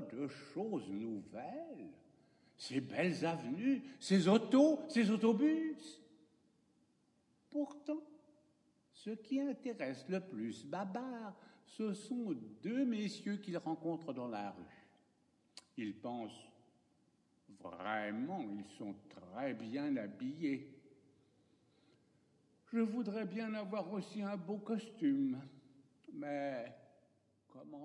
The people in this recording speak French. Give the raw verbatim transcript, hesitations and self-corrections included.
que de choses nouvelles. Ces belles avenues, ces autos, ces autobus. Pourtant, ce qui intéresse le plus Babar, ce sont deux messieurs qu'il rencontre dans la rue. Il pense, vraiment, ils sont très bien habillés. Je voudrais bien avoir aussi un beau costume, mais comment faire ?